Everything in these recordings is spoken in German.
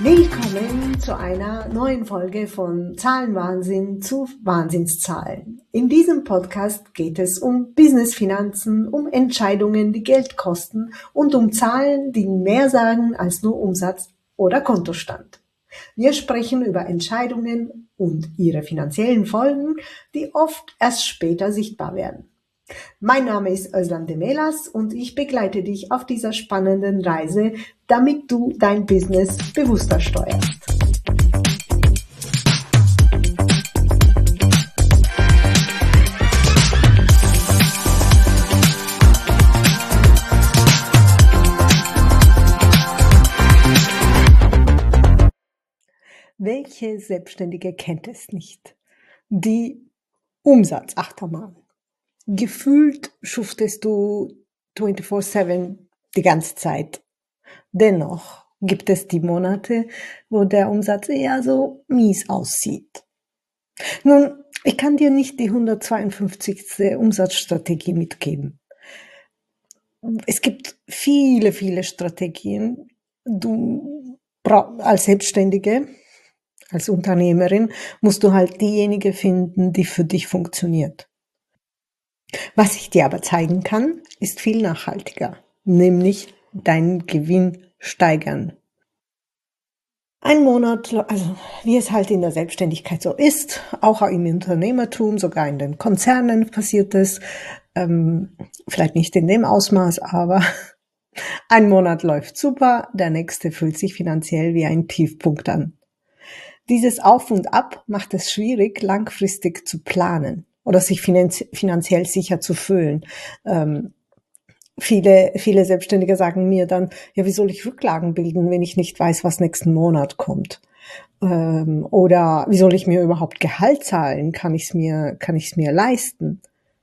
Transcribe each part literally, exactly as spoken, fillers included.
Willkommen zu einer neuen Folge von Zahlenwahnsinn zu Wahnsinnszahlen. In diesem Podcast geht es um Business-Finanzen, um Entscheidungen, die Geld kosten und um Zahlen, die mehr sagen als nur Umsatz oder Kontostand. Wir sprechen über Entscheidungen und ihre finanziellen Folgen, die oft erst später sichtbar werden. Mein Name ist Özlem Demelas und ich begleite dich auf dieser spannenden Reise, damit du dein Business bewusster steuerst. Welche Selbstständige kennt es nicht? Die Umsatzachterbahn. Gefühlt schuftest du vierundzwanzig sieben die ganze Zeit. Dennoch gibt es die Monate, wo der Umsatz eher so mies aussieht. Nun, ich kann dir nicht die hundertzweiundfünfzigste Umsatzstrategie mitgeben. Es gibt viele, viele Strategien. Du als Selbstständige, als Unternehmerin, musst du halt diejenige finden, die für dich funktioniert. Was ich dir aber zeigen kann, ist viel nachhaltiger, nämlich deinen Gewinn steigern. Ein Monat, also wie es halt in der Selbstständigkeit so ist, auch im Unternehmertum, sogar in den Konzernen passiert es, ähm, vielleicht nicht in dem Ausmaß, aber ein Monat läuft super, der nächste fühlt sich finanziell wie ein Tiefpunkt an. Dieses Auf und Ab macht es schwierig, langfristig zu planen oder sich finanz- finanziell sicher zu fühlen. Ähm, viele, viele Selbstständige sagen mir dann, ja, wie soll ich Rücklagen bilden, wenn ich nicht weiß, was nächsten Monat kommt? Ähm, oder wie soll ich mir überhaupt Gehalt zahlen? Kann ich es mir, kann ich es mir leisten?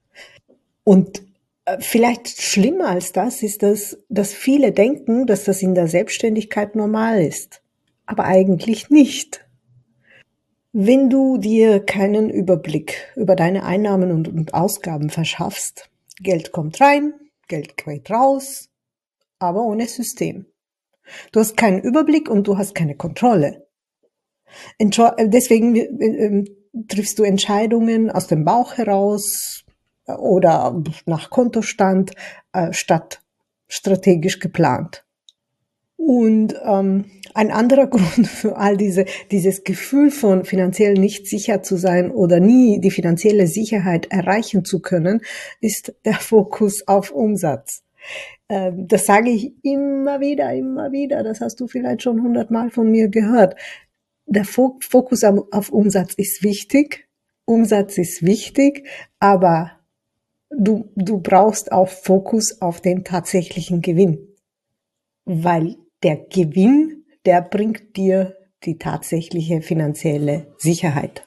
Und äh, vielleicht schlimmer als das ist das, dass viele denken, dass das in der Selbstständigkeit normal ist. Aber eigentlich nicht. Wenn du dir keinen Überblick über deine Einnahmen und, und Ausgaben verschaffst, Geld kommt rein, Geld geht raus, aber ohne System. Du hast keinen Überblick und du hast keine Kontrolle. Entscho- deswegen äh, triffst du Entscheidungen aus dem Bauch heraus oder nach Kontostand äh, statt strategisch geplant. Und ähm, ein anderer Grund für all diese, dieses Gefühl von finanziell nicht sicher zu sein oder nie die finanzielle Sicherheit erreichen zu können, ist der Fokus auf Umsatz. Ähm, das sage ich immer wieder, immer wieder. Das hast du vielleicht schon hundertmal von mir gehört. Der Fo- Fokus auf Umsatz ist wichtig. Umsatz ist wichtig, aber du, du brauchst auch Fokus auf den tatsächlichen Gewinn. Weil der Gewinn, der bringt dir die tatsächliche finanzielle Sicherheit.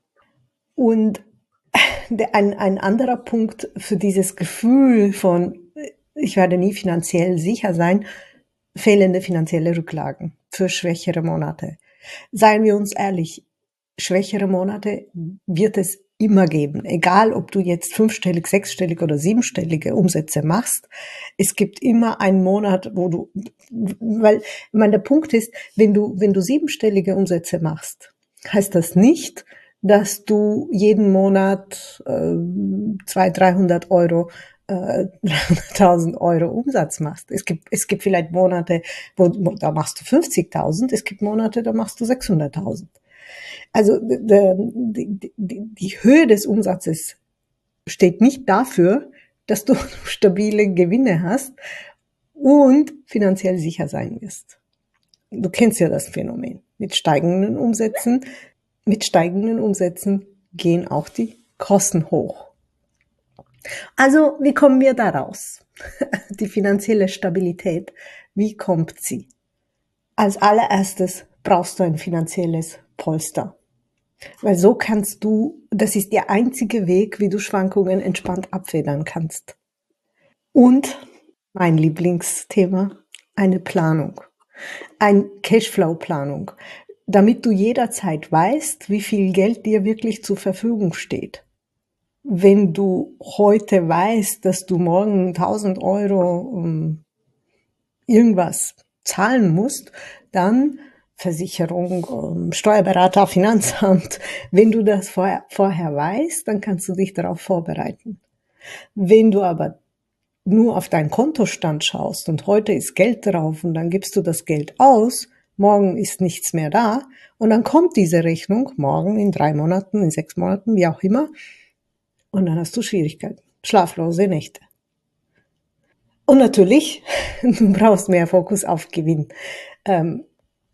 Und ein, ein anderer Punkt für dieses Gefühl von, ich werde nie finanziell sicher sein, fehlende finanzielle Rücklagen für schwächere Monate. Seien wir uns ehrlich, schwächere Monate wird es immer geben, egal ob du jetzt fünfstellig, sechsstellig oder siebenstellige Umsätze machst. Es gibt immer einen Monat, wo du, weil, ich meine, der Punkt ist, wenn du, wenn du siebenstellige Umsätze machst, heißt das nicht, dass du jeden Monat äh, zweihundert, dreihundert Euro, äh, dreihunderttausend Euro Umsatz machst. Es gibt, es gibt vielleicht Monate, wo, da machst du fünfzigtausend, es gibt Monate, da machst du sechshunderttausend. Also die, die, die Höhe des Umsatzes steht nicht dafür, dass du stabile Gewinne hast und finanziell sicher sein wirst. Du kennst ja das Phänomen. Mit steigenden Umsätzen, mit steigenden Umsätzen gehen auch die Kosten hoch. Also, wie kommen wir da raus? Die finanzielle Stabilität, wie kommt sie? Als allererstes brauchst du ein finanzielles Polster. Weil so kannst du, das ist der einzige Weg, wie du Schwankungen entspannt abfedern kannst. Und mein Lieblingsthema, eine Planung. Eine Cashflow-Planung, damit du jederzeit weißt, wie viel Geld dir wirklich zur Verfügung steht. Wenn du heute weißt, dass du morgen tausend Euro um irgendwas zahlen musst, dann Versicherung, ähm, Steuerberater, Finanzamt. Wenn du das vorher, vorher weißt, dann kannst du dich darauf vorbereiten. Wenn du aber nur auf deinen Kontostand schaust und heute ist Geld drauf und dann gibst du das Geld aus, morgen ist nichts mehr da und dann kommt diese Rechnung, morgen, in drei Monaten, in sechs Monaten, wie auch immer, und dann hast du Schwierigkeiten, schlaflose Nächte. Und natürlich, du brauchst mehr Fokus auf Gewinn. Ähm,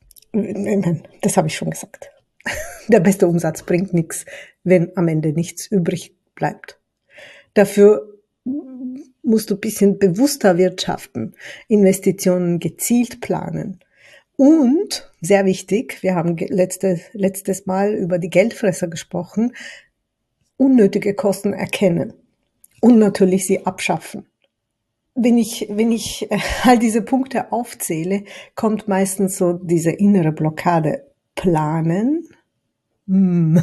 das habe ich schon gesagt. Der beste Umsatz bringt nichts, wenn am Ende nichts übrig bleibt. Dafür musst du ein bisschen bewusster wirtschaften, Investitionen gezielt planen. Und, sehr wichtig, wir haben letztes, letztes Mal über die Geldfresser gesprochen, unnötige Kosten erkennen und natürlich sie abschaffen. Wenn ich, wenn ich all diese Punkte aufzähle, kommt meistens so diese innere Blockade. Planen? Hm.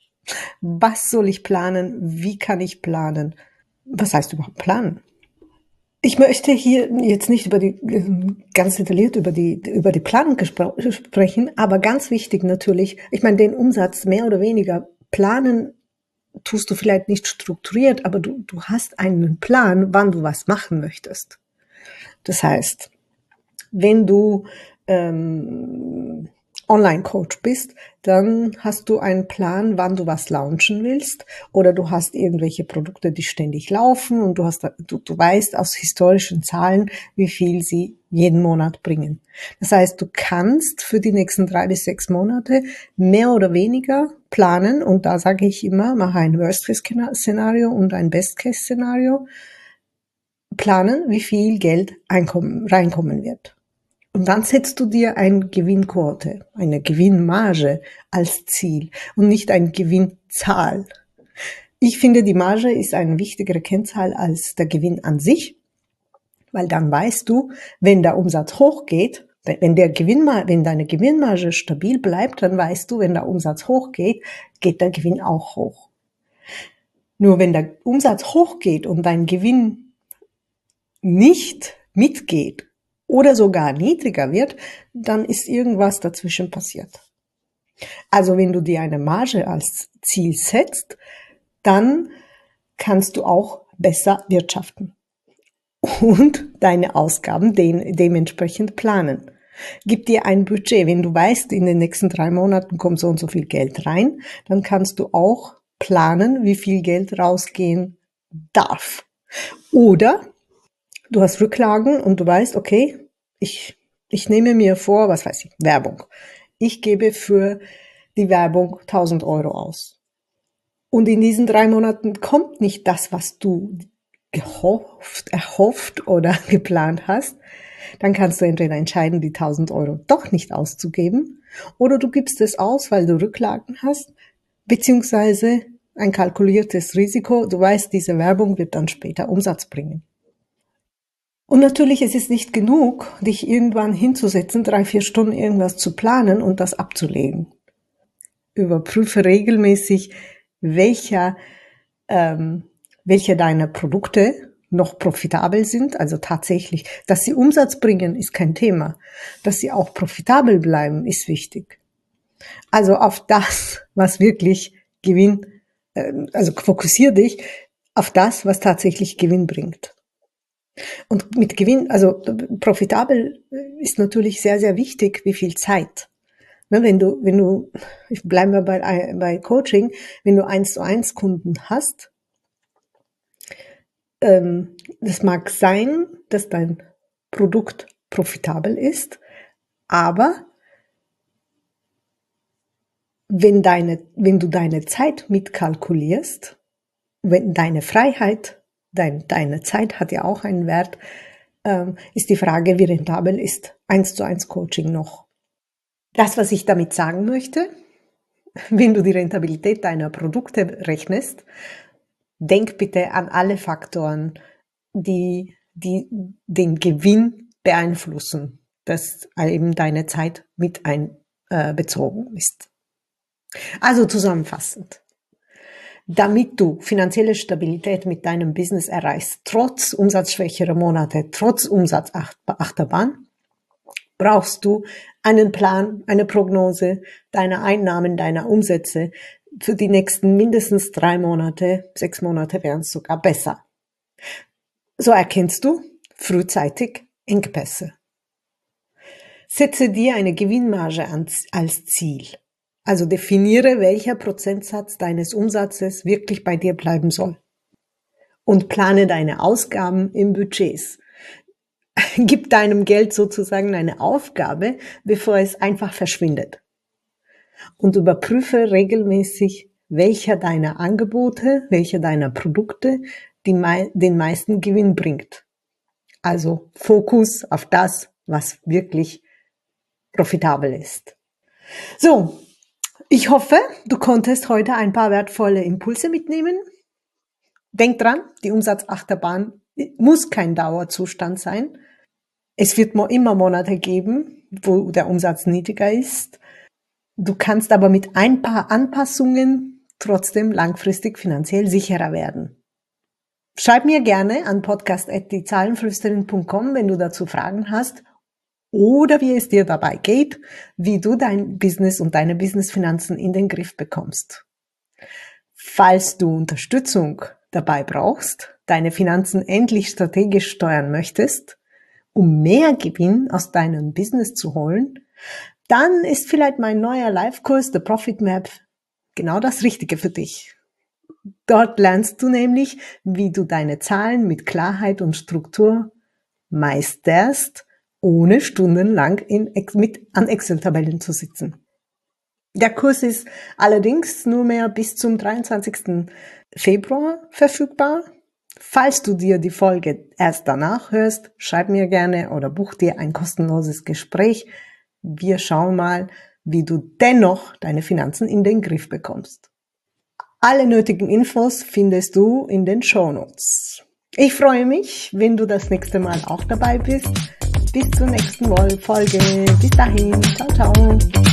Was soll ich planen? Wie kann ich planen? Was heißt überhaupt planen? Ich möchte hier jetzt nicht über die, ganz detailliert über die, über die Planung gespr- sprechen, aber ganz wichtig natürlich, ich meine, den Umsatz mehr oder weniger planen tust du vielleicht nicht strukturiert, aber du, du hast einen Plan, wann du was machen möchtest. Das heißt, wenn du ähm, Online-Coach bist, dann hast du einen Plan, wann du was launchen willst, oder du hast irgendwelche Produkte, die ständig laufen und du hast, du, du weißt aus historischen Zahlen, wie viel sie jeden Monat bringen. Das heißt, du kannst für die nächsten drei bis sechs Monate mehr oder weniger planen, und da sage ich immer, mache ein Worst-Case-Szenario und ein Best-Case-Szenario, planen, wie viel Geld einkommen, reinkommen wird. Und dann setzt du dir eine Gewinnquote, eine Gewinnmarge als Ziel und nicht eine Gewinnzahl. Ich finde, die Marge ist eine wichtigere Kennzahl als der Gewinn an sich, weil dann weißt du, wenn der Umsatz hochgeht, wenn der Gewinnmarge, wenn deine Gewinnmarge stabil bleibt, dann weißt du, wenn der Umsatz hochgeht, geht der Gewinn auch hoch. Nur wenn der Umsatz hochgeht und dein Gewinn nicht mitgeht oder sogar niedriger wird, dann ist irgendwas dazwischen passiert. Also wenn du dir eine Marge als Ziel setzt, dann kannst du auch besser wirtschaften und deine Ausgaben de- dementsprechend planen. Gib dir ein Budget. Wenn du weißt, in den nächsten drei Monaten kommt so und so viel Geld rein, dann kannst du auch planen, wie viel Geld rausgehen darf. Oder du hast Rücklagen und du weißt, okay, ich, ich nehme mir vor, was weiß ich, Werbung. Ich gebe für die Werbung tausend Euro aus. Und in diesen drei Monaten kommt nicht das, was du gehofft, erhofft oder geplant hast. Dann kannst du entweder entscheiden, die tausend Euro doch nicht auszugeben, oder du gibst es aus, weil du Rücklagen hast, beziehungsweise ein kalkuliertes Risiko. Du weißt, diese Werbung wird dann später Umsatz bringen. Und natürlich ist es nicht genug, dich irgendwann hinzusetzen, drei, vier Stunden irgendwas zu planen und das abzulegen. Überprüfe regelmäßig, welcher, ähm, welche deiner Produkte noch profitabel sind, also tatsächlich, dass sie Umsatz bringen, ist kein Thema. Dass sie auch profitabel bleiben, ist wichtig. Also auf das, was wirklich Gewinn, äh, also fokussier dich auf das, was tatsächlich Gewinn bringt. Und mit Gewinn, also profitabel ist natürlich sehr, sehr wichtig, wie viel Zeit. Ne, wenn du, wenn du, ich bleibe bei, bei Coaching, wenn du eins zu eins Kunden hast, ähm, das mag sein, dass dein Produkt profitabel ist, aber wenn deine, wenn du deine Zeit mitkalkulierst, wenn deine Freiheit, dein, deine Zeit hat ja auch einen Wert, ähm, ist die Frage, wie rentabel ist eins zu eins Coaching noch. Das, was ich damit sagen möchte, wenn du die Rentabilität deiner Produkte rechnest, denk bitte an alle Faktoren, die, die den Gewinn beeinflussen, dass eben deine Zeit mit einbezogen ist. Also zusammenfassend. Damit du finanzielle Stabilität mit deinem Business erreichst, trotz umsatzschwächerer Monate, trotz Umsatzachterbahn, brauchst du einen Plan, eine Prognose deiner Einnahmen, deiner Umsätze für die nächsten mindestens drei Monate, sechs Monate wären es sogar besser. So erkennst du frühzeitig Engpässe. Setze dir eine Gewinnmarge als Ziel. Also definiere, welcher Prozentsatz deines Umsatzes wirklich bei dir bleiben soll. Und plane deine Ausgaben in Budgets. Gib deinem Geld sozusagen eine Aufgabe, bevor es einfach verschwindet. Und überprüfe regelmäßig, welcher deiner Angebote, welcher deiner Produkte die mei- den meisten Gewinn bringt. Also Fokus auf das, was wirklich profitabel ist. So, ich hoffe, du konntest heute ein paar wertvolle Impulse mitnehmen. Denk dran, die Umsatzachterbahn muss kein Dauerzustand sein. Es wird immer Monate geben, wo der Umsatz niedriger ist. Du kannst aber mit ein paar Anpassungen trotzdem langfristig finanziell sicherer werden. Schreib mir gerne an podcast at die zahlenflüsterin punkt com, wenn du dazu Fragen hast oder wie es dir dabei geht, wie du dein Business und deine Businessfinanzen in den Griff bekommst. Falls du Unterstützung dabei brauchst, deine Finanzen endlich strategisch steuern möchtest, um mehr Gewinn aus deinem Business zu holen, dann ist vielleicht mein neuer Live-Kurs, The Profit Map, genau das Richtige für dich. Dort lernst du nämlich, wie du deine Zahlen mit Klarheit und Struktur meisterst, ohne stundenlang in, mit, an Excel-Tabellen zu sitzen. Der Kurs ist allerdings nur mehr bis zum dreiundzwanzigsten Februar verfügbar. Falls du dir die Folge erst danach hörst, schreib mir gerne oder buch dir ein kostenloses Gespräch. Wir schauen mal, wie du dennoch deine Finanzen in den Griff bekommst. Alle nötigen Infos findest du in den Shownotes. Ich freue mich, wenn du das nächste Mal auch dabei bist. Bis zur nächsten Folge. Bis dahin. Ciao, ciao.